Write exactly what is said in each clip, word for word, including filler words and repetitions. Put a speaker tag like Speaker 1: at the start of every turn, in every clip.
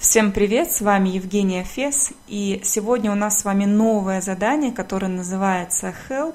Speaker 1: Всем привет, с вами Евгения Фес, и сегодня у нас с вами новое задание, которое называется Help.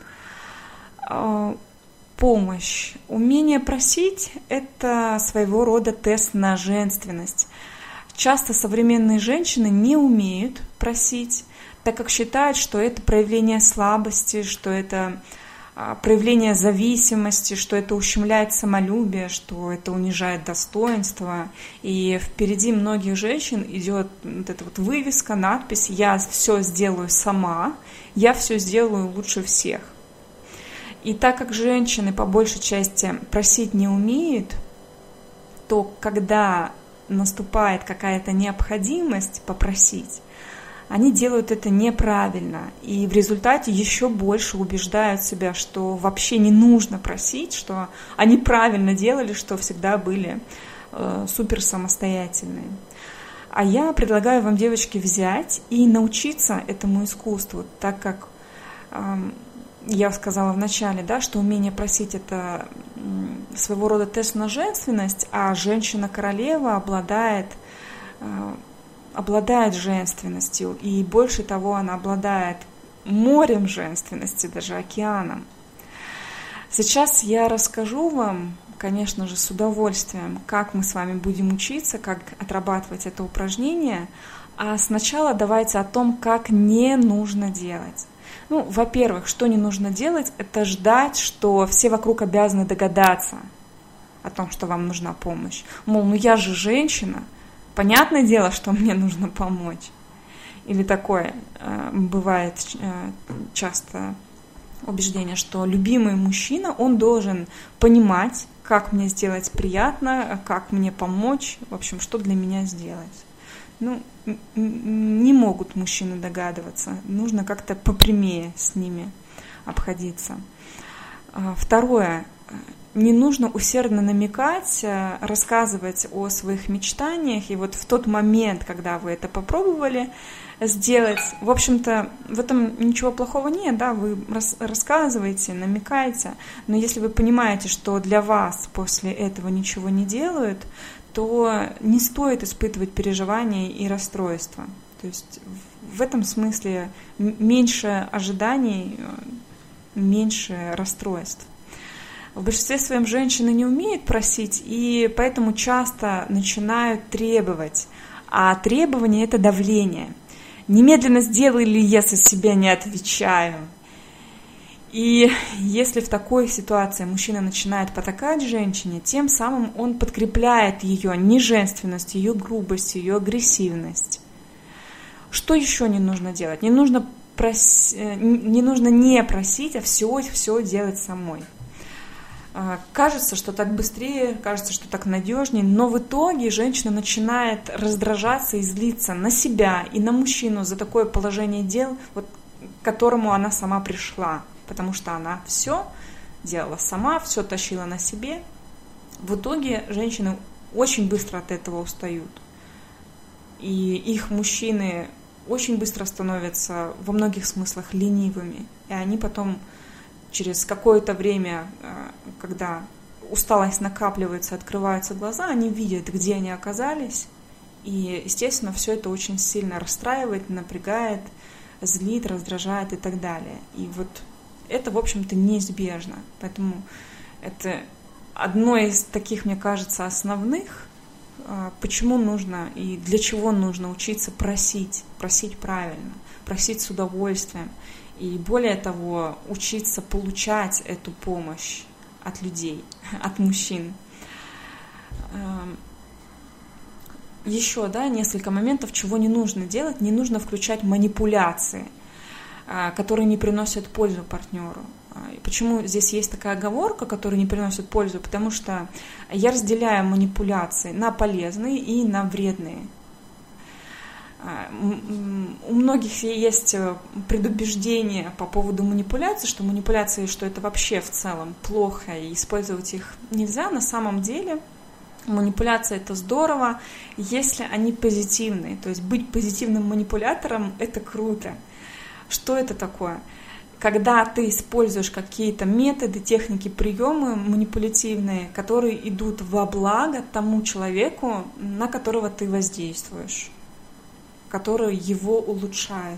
Speaker 1: Помощь. Умение просить – это своего рода тест на женственность. Часто современные женщины не умеют просить, так как считают, что это проявление слабости, что это проявление зависимости, что это ущемляет самолюбие, что это унижает достоинство. И впереди многих женщин идет вот эта вот вывеска, надпись «Я все сделаю сама, я все сделаю лучше всех». И так как женщины по большей части просить не умеют, то когда наступает какая-то необходимость попросить, они делают это неправильно, и в результате еще больше убеждают себя, что вообще не нужно просить, что они правильно делали, что всегда были э, супер самостоятельные. А я предлагаю вам, девочки, взять и научиться этому искусству, так как э, я сказала в начале, да, что умение просить – это своего рода тест на женственность, а женщина-королева обладает э, обладает женственностью, и больше того, она обладает морем женственности, даже океаном. Сейчас я расскажу вам, конечно же, с удовольствием, как мы с вами будем учиться, как отрабатывать это упражнение, а сначала давайте о том, как не нужно делать. Ну, во-первых, что не нужно делать, это ждать, что все вокруг обязаны догадаться о том, что вам нужна помощь. Мол, ну я же женщина, понятное дело, что мне нужно помочь. Или такое э, бывает э, часто убеждение, что любимый мужчина, он должен понимать, как мне сделать приятно, как мне помочь, в общем, что для меня сделать. Ну, не могут мужчины догадываться, нужно как-то попрямее с ними обходиться. Второе. Не нужно усердно намекать, рассказывать о своих мечтаниях. И вот в тот момент, когда вы это попробовали сделать, в общем-то, в этом ничего плохого нет, да, вы рассказываете, намекаете. Но если вы понимаете, что для вас после этого ничего не делают, то не стоит испытывать переживания и расстройства. То есть в этом смысле меньше ожиданий, меньше расстройств. В большинстве своем женщины не умеют просить, и поэтому часто начинают требовать. А требование – это давление. Немедленно сделай, или я за себя не отвечаю. И если в такой ситуации мужчина начинает потакать женщине, тем самым он подкрепляет ее неженственность, ее грубость, ее агрессивность. Что еще не нужно делать? Не нужно, прос... не нужно не просить, а все, все делать самой. Кажется, что так быстрее, кажется, что так надежнее, но в итоге женщина начинает раздражаться и злиться на себя и на мужчину за такое положение дел, вот, к которому она сама пришла, потому что она все делала сама, все тащила на себе. В итоге женщины очень быстро от этого устают, и их мужчины очень быстро становятся во многих смыслах ленивыми, и они потом через какое-то время, когда усталость накапливается, открываются глаза, они видят, где они оказались. И, естественно, все это очень сильно расстраивает, напрягает, злит, раздражает и так далее. И вот это, в общем-то, неизбежно. Поэтому это одно из таких, мне кажется, основных, почему нужно и для чего нужно учиться просить, просить правильно, просить с удовольствием. И более того, учиться получать эту помощь от людей, от мужчин. Еще, да, несколько моментов, чего не нужно делать. Не нужно включать манипуляции, которые не приносят пользу партнеру. Почему здесь есть такая оговорка, которая не приносит пользу? Потому что я разделяю манипуляции на полезные и на вредные. У многих есть предубеждение по поводу манипуляций, что манипуляции, что это вообще в целом плохо, и использовать их нельзя. На самом деле манипуляция – это здорово, если они позитивные. То есть быть позитивным манипулятором – это круто. Что это такое? когда ты используешь какие-то методы, техники, приемы манипулятивные, которые идут во благо тому человеку, на которого ты воздействуешь, который его улучшает.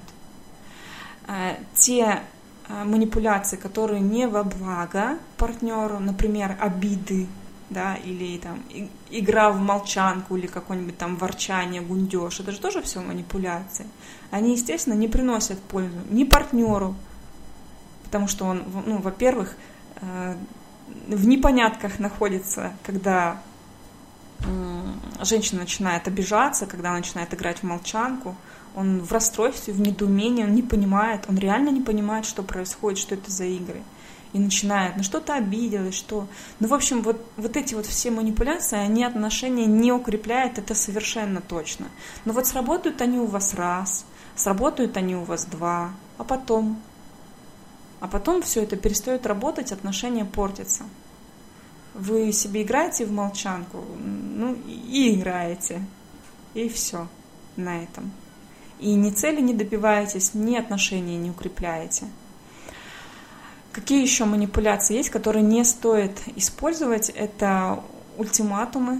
Speaker 1: Те манипуляции, которые не во благо партнеру, например, обиды, да, или там игра в молчанку, или какое-нибудь там ворчание, гундеж, это же тоже все манипуляции. Они, естественно, не приносят пользу ни партнеру, потому что он, ну, во-первых, в непонятках находится, когда женщина начинает обижаться, когда она начинает играть в молчанку, он в расстройстве, в недоумении, он не понимает, он реально не понимает, что происходит, что это за игры. И начинает, ну что-то обиделась, что... Ну, в общем, вот, вот эти вот все манипуляции, они отношения не укрепляют, это совершенно точно. Но вот сработают они у вас раз, сработают они у вас два, а потом... А потом все это перестает работать, отношения портятся. Вы себе играете в молчанку, ну и играете, и все на этом. И ни цели не добиваетесь, ни отношения не укрепляете. Какие еще манипуляции есть, которые не стоит использовать? Это ультиматумы.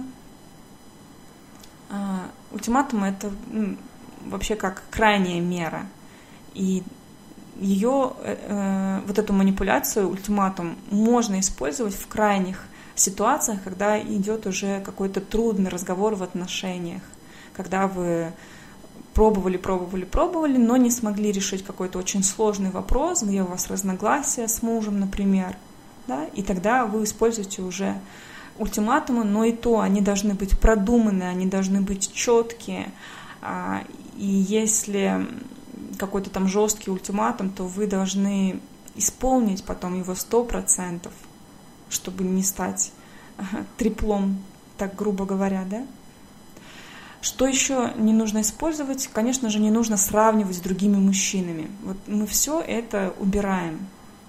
Speaker 1: А, ультиматумы — это ну, вообще как крайняя мера. И ее, э, вот эту манипуляцию, ультиматум, можно использовать в крайних ситуациях, когда идет уже какой-то трудный разговор в отношениях, когда вы пробовали, пробовали, пробовали, но не смогли решить какой-то очень сложный вопрос, где у вас разногласия с мужем, например, да, и тогда вы используете уже ультиматумы, но и то они должны быть продуманы, они должны быть четкие, и если какой-то там жесткий ультиматум, то вы должны исполнить потом его сто процентов, чтобы не стать треплом, так грубо говоря, да? Что еще не нужно использовать? Конечно же, не нужно сравнивать с другими мужчинами. Вот мы все это убираем.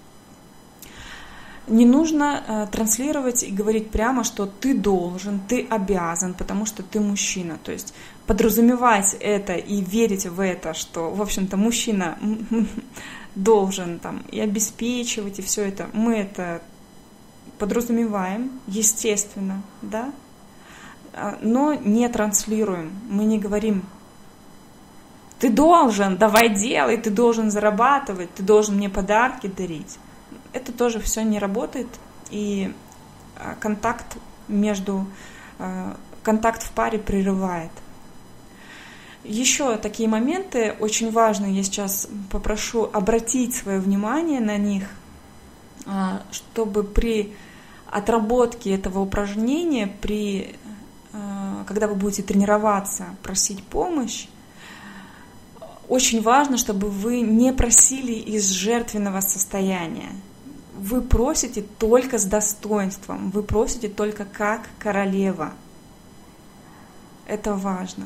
Speaker 1: Не нужно э, транслировать и говорить прямо, что ты должен, ты обязан, потому что ты мужчина. То есть подразумевать это и верить в это, что, в общем-то, мужчина должен там и обеспечивать, и все это. Мы это подразумеваем, естественно, да, но не транслируем. Мы не говорим: ты должен, давай делай, ты должен зарабатывать, ты должен мне подарки дарить. Это тоже все не работает, и контакт между, контакт в паре прерывает. Еще такие моменты очень важные, я сейчас попрошу обратить свое внимание на них, чтобы при отработке этого упражнения, при, когда вы будете тренироваться, просить помощь, очень важно, чтобы вы не просили из жертвенного состояния. Вы просите только с достоинством, вы просите только как королева. Это важно.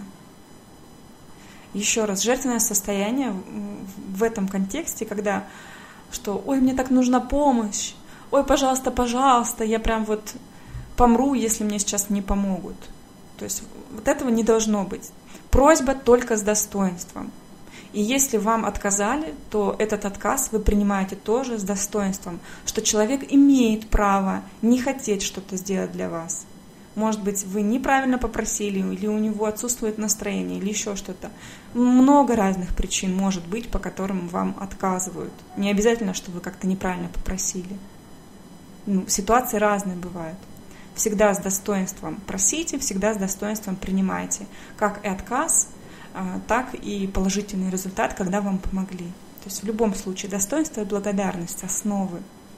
Speaker 1: Еще раз, жертвенное состояние в этом контексте, когда что «Ой, мне так нужна помощь», «Ой, пожалуйста, пожалуйста, я прям вот помру, если мне сейчас не помогут». То есть вот этого не должно быть. Просьба только с достоинством. И если вам отказали, то этот отказ вы принимаете тоже с достоинством, что человек имеет право не хотеть что-то сделать для вас. Может быть, вы неправильно попросили, или у него отсутствует настроение, или еще что-то. Много разных причин может быть, по которым вам отказывают. Не обязательно, что вы как-то неправильно попросили. Ну, ситуации разные бывают. Всегда с достоинством просите, всегда с достоинством принимайте. Как и отказ, так и положительный результат, когда вам помогли. То есть в любом случае достоинство и благодарность — основы.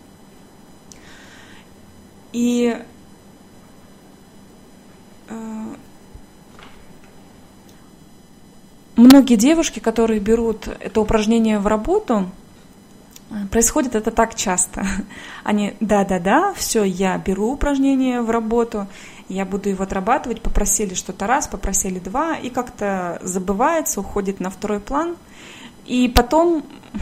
Speaker 1: И э, многие девушки, которые берут это упражнение в работу, происходит это так часто. Они: да-да-да, все, я беру упражнение в работу, я буду его отрабатывать, попросили что-то раз, попросили два, и как-то забывается, уходит на второй план. И потом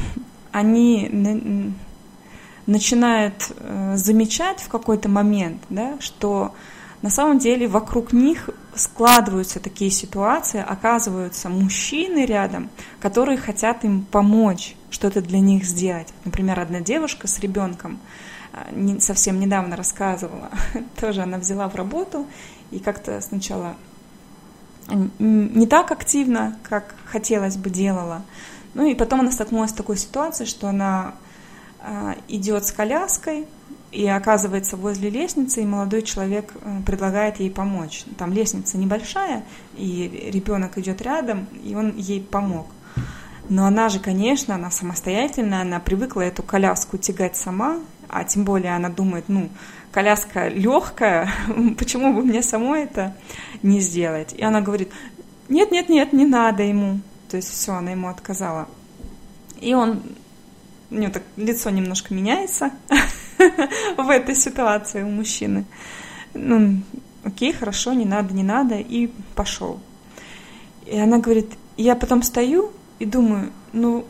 Speaker 1: они начинают замечать в какой-то момент, да, что на самом деле вокруг них складываются такие ситуации, оказываются мужчины рядом, которые хотят им помочь, что-то для них сделать. Например, одна девушка с ребенком совсем недавно рассказывала, тоже она взяла в работу и как-то сначала не так активно, как хотелось бы, делала. Ну и потом она столкнулась с такой ситуацией, что она идет с коляской и оказывается возле лестницы, и молодой человек предлагает ей помочь. Там лестница небольшая, и ребенок идет рядом, и он ей помог. Но она же, конечно, она самостоятельная, она привыкла эту коляску тягать сама, а тем более она думает, ну, коляска легкая, почему бы мне самой это не сделать? И она говорит, нет-нет-нет, не надо ему. То есть все, она ему отказала. И он, у него так лицо немножко меняется в этой ситуации у мужчины. Ну, окей, хорошо, не надо, не надо, и пошел. И она говорит, я потом стою и думаю, ну,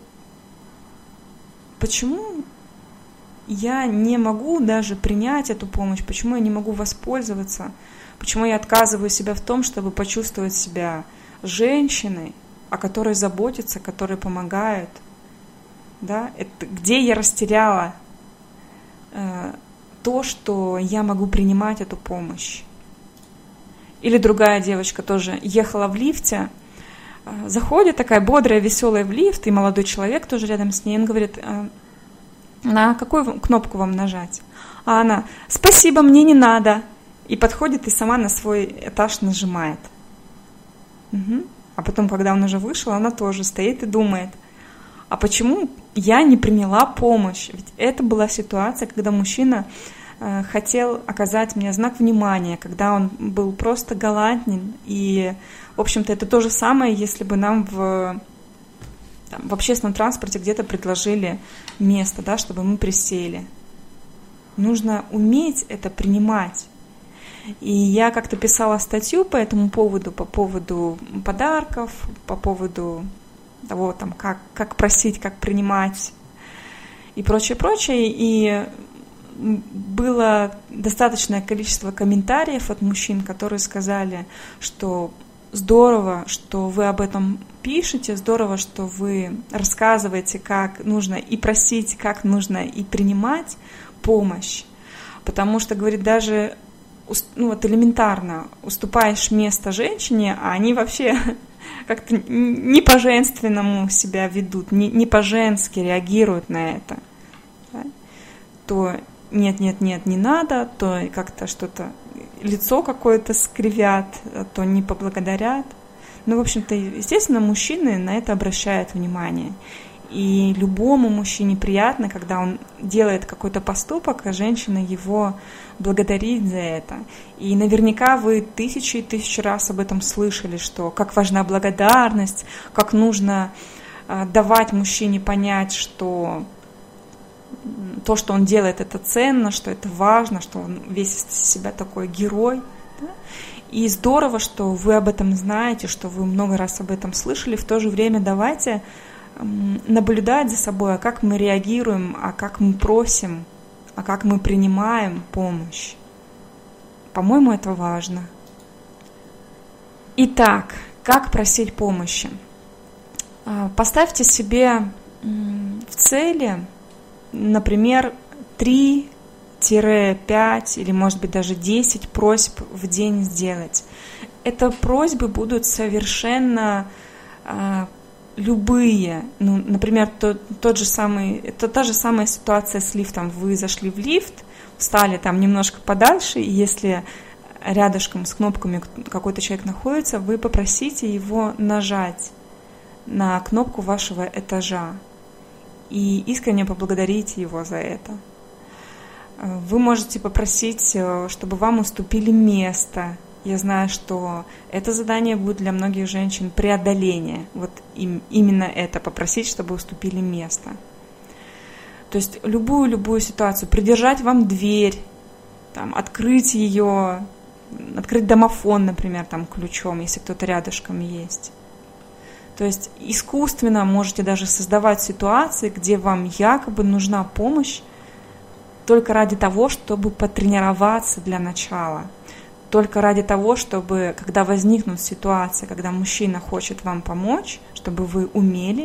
Speaker 1: почему я не могу даже принять эту помощь, почему я не могу воспользоваться, почему я отказываю себя в том, чтобы почувствовать себя женщиной, о которой заботятся, которой помогают, да, это где я растеряла э, то, что я могу принимать эту помощь. Или другая девочка тоже ехала в лифте, э, заходит такая бодрая, веселая в лифт, и молодой человек тоже рядом с ней, он говорит, э, на какую кнопку вам нажать? А она, спасибо, мне не надо. И подходит и сама на свой этаж нажимает. Угу. А потом, когда он уже вышел, она тоже стоит и думает, а почему я не приняла помощь? Ведь это была ситуация, когда мужчина э, хотел оказать мне знак внимания, когда он был просто галантен. И, в общем-то, это то же самое, если бы нам в... Там, в общественном транспорте где-то предложили место, да, чтобы мы присели. Нужно уметь это принимать. И я как-то писала статью по этому поводу, по поводу подарков, по поводу того, там, как, как просить, как принимать и прочее, прочее. И было достаточное количество комментариев от мужчин, которые сказали, что здорово, что вы об этом пишете, здорово, что вы рассказываете, как нужно и просить, как нужно и принимать помощь. Потому что, говорит, даже ну, вот элементарно уступаешь место женщине, а они вообще как-то не по-женственному себя ведут, не, не по-женски реагируют на это. Да? То нет-нет-нет, не надо, то как-то что-то, лицо какое-то скривят, то не поблагодарят. Ну, в общем-то, естественно, мужчины на это обращают внимание. И любому мужчине приятно, когда он делает какой-то поступок, а женщина его благодарит за это. И наверняка вы тысячи и тысячи раз об этом слышали, что как важна благодарность, как нужно давать мужчине понять, что то, что он делает, это ценно, что это важно, что он весь из себя такой герой. Да? И здорово, что вы об этом знаете, что вы много раз об этом слышали. В то же время давайте наблюдать за собой, а как мы реагируем, а как мы просим, а как мы принимаем помощь. По-моему, это важно. Итак, как просить помощи? Поставьте себе в цели, например, три-пять или, может быть, даже десять просьб в день сделать. Это просьбы будут совершенно а, любые. Ну, например, тот, тот же самый, это та же самая ситуация с лифтом. Вы зашли в лифт, встали там немножко подальше, и если рядышком с кнопками какой-то человек находится, вы попросите его нажать на кнопку вашего этажа и искренне поблагодарите его за это. Вы можете попросить, чтобы вам уступили место. Я знаю, что это задание будет для многих женщин преодоление. Вот им, именно это, попросить, чтобы уступили место. То есть любую-любую ситуацию, придержать вам дверь, там, открыть ее, открыть домофон, например, там, ключом, если кто-то рядышком есть. То есть искусственно можете даже создавать ситуации, где вам якобы нужна помощь только ради того, чтобы потренироваться для начала. Только ради того, чтобы, когда возникнут ситуации, когда мужчина хочет вам помочь, чтобы вы умели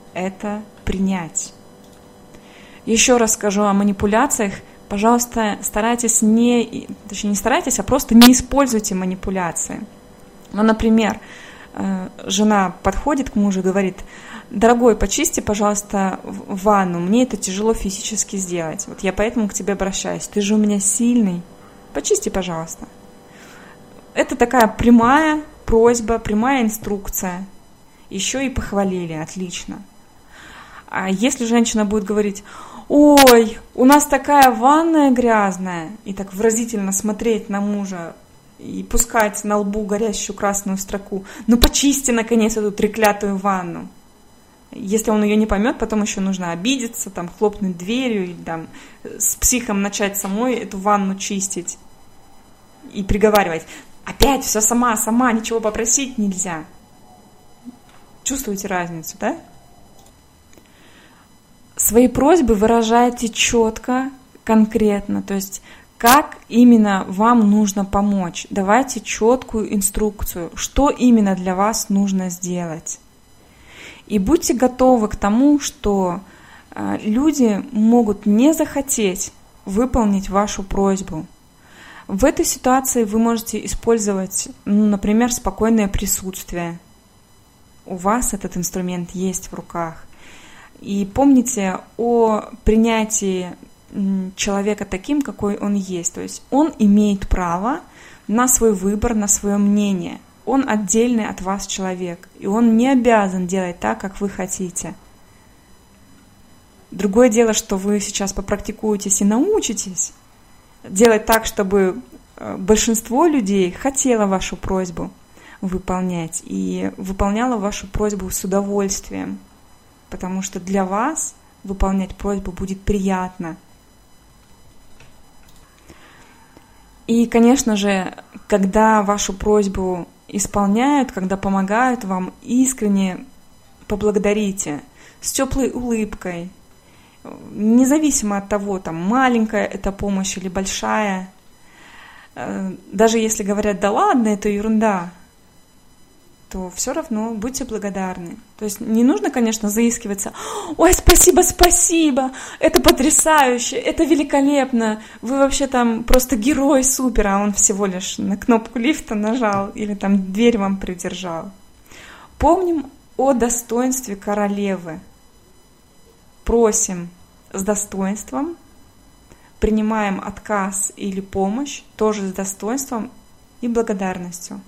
Speaker 1: это принять. Еще раз скажу о манипуляциях. Пожалуйста, старайтесь не, точнее не старайтесь, а просто не используйте манипуляции. Ну, например, жена подходит к мужу и говорит: дорогой, почисти, пожалуйста, ванну, мне это тяжело физически сделать, вот я поэтому к тебе обращаюсь, ты же у меня сильный, почисти, пожалуйста. Это такая прямая просьба, прямая инструкция, еще и похвалили, отлично. А если женщина будет говорить: ой, у нас такая ванная грязная, и так выразительно смотреть на мужа, и пускать на лбу горящую красную строку: ну почисти, наконец, эту треклятую ванну. Если он ее не поймет, потом еще нужно обидеться, там, хлопнуть дверью, и там, с психом начать самой эту ванну чистить. И приговаривать: опять все сама, сама, ничего попросить нельзя. Чувствуете разницу, да? Свои просьбы выражайте четко, конкретно, то есть как именно вам нужно помочь. Давайте четкую инструкцию, что именно для вас нужно сделать. И будьте готовы к тому, что люди могут не захотеть выполнить вашу просьбу. В этой ситуации вы можете использовать, ну, например, спокойное присутствие. У вас этот инструмент есть в руках. И помните о принятии человека таким, какой он есть. То есть он имеет право на свой выбор, на свое мнение. Он отдельный от вас человек, и он не обязан делать так, как вы хотите. Другое дело, что вы сейчас попрактикуетесь и научитесь делать так, чтобы большинство людей хотело вашу просьбу выполнять и выполняло вашу просьбу с удовольствием, потому что для вас выполнять просьбу будет приятно. И, конечно же, когда вашу просьбу исполняют, когда помогают вам, искренне поблагодарите с теплой улыбкой, независимо от того, там, маленькая это помощь или большая. Даже если говорят: да ладно, это ерунда, то все равно будьте благодарны. То есть не нужно, конечно, заискиваться: ой, спасибо, спасибо, это потрясающе, это великолепно, вы вообще там просто герой, супер, а он всего лишь на кнопку лифта нажал или там дверь вам придержал. Помним о достоинстве королевы. Просим с достоинством, принимаем отказ или помощь тоже с достоинством и благодарностью.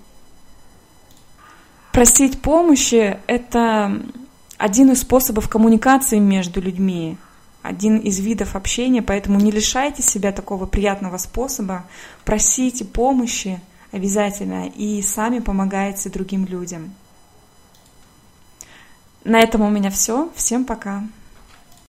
Speaker 1: Просить помощи – это один из способов коммуникации между людьми, один из видов общения, поэтому не лишайте себя такого приятного способа, просите помощи обязательно и сами помогайте другим людям. На этом у меня все. Всем пока.